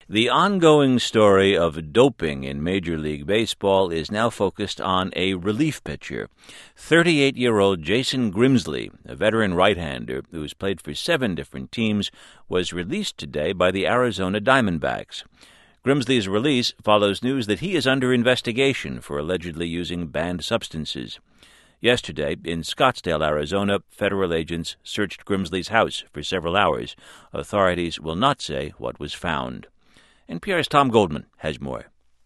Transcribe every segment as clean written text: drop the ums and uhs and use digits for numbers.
The ongoing story of doping in Major League Baseball is now focused on a relief pitcher. 38-year-old Jason Grimsley, a veteran right-hander who's played for 7 different teams, was released today by the Arizona Diamondbacks. Grimsley's release follows news that he is under investigation for allegedly using banned substances. Yesterday, in Scottsdale, Arizona, federal agents searched Grimsley's house for several hours. Authorities will not say what was found. NPR's Tom Goldman has more.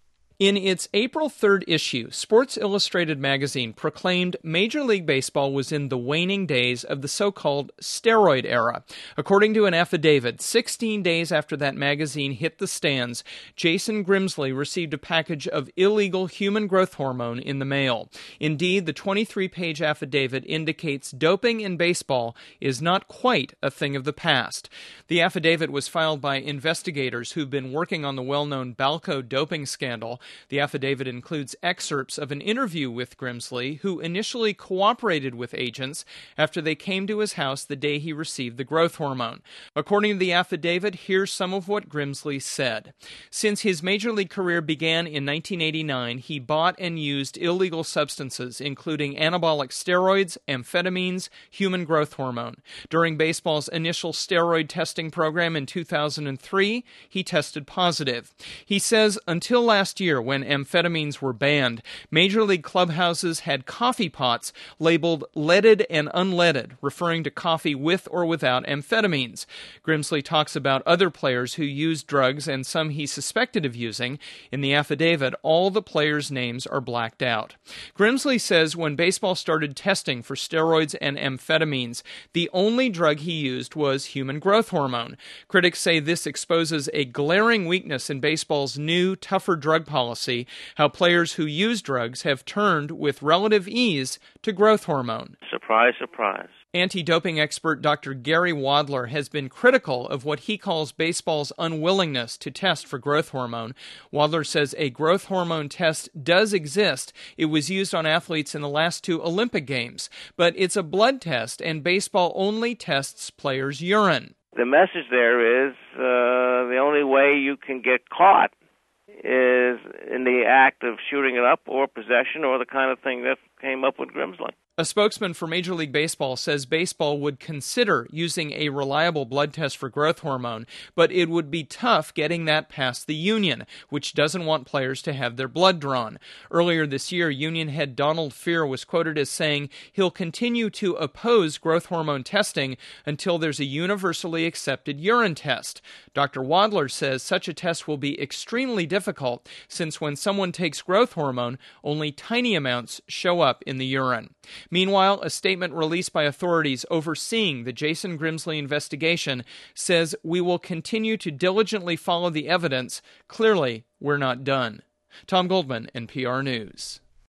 In its April 3rd issue, Sports Illustrated magazine proclaimed Major League Baseball was in the waning days of the so-called steroid era. According to an affidavit, 16 days after that magazine hit the stands, Jason Grimsley received a package of illegal human growth hormone in the mail. Indeed, the 23-page affidavit indicates doping in baseball is not quite a thing of the past. The affidavit was filed by investigators who've been working on the well-known Balco doping scandal. The affidavit includes excerpts of an interview with Grimsley, who initially cooperated with agents after they came to his house the day he received the growth hormone. According to the affidavit, here's some of what Grimsley said. Since his major league career began in 1989, he bought and used illegal substances, including anabolic steroids, amphetamines, human growth hormone. During baseball's initial steroid testing program in 2003, he tested positive. He says until last year, when amphetamines were banned, Major League clubhouses had coffee pots labeled leaded and unleaded, referring to coffee with or without amphetamines. Grimsley talks about other players who used drugs and some he suspected of using. In the affidavit, all the players' names are blacked out. Grimsley says when baseball started testing for steroids and amphetamines, the only drug he used was human growth hormone. Critics say this exposes a glaring weakness in baseball's new, tougher drug policy, how players who use drugs have turned with relative ease to growth hormone. Surprise, surprise. Anti-doping expert Dr. Gary Wadler has been critical of what he calls baseball's unwillingness to test for growth hormone. Wadler says a growth hormone test does exist. It was used on athletes in the last 2 Olympic Games, but it's a blood test, and baseball only tests players' urine. The message there is the only way you can get caught is in the act of shooting it up or possession or the kind of thing that came up with Grimsley. A spokesman for Major League Baseball says baseball would consider using a reliable blood test for growth hormone, but it would be tough getting that past the union, which doesn't want players to have their blood drawn. Earlier this year, union head Donald Fehr was quoted as saying he'll continue to oppose growth hormone testing until there's a universally accepted urine test. Dr. Wadler says such a test will be extremely difficult, since when someone takes growth hormone, only tiny amounts show up in the urine. Meanwhile, a statement released by authorities overseeing the Jason Grimsley investigation says we will continue to diligently follow the evidence. Clearly, we're not done. Tom Goldman, NPR News.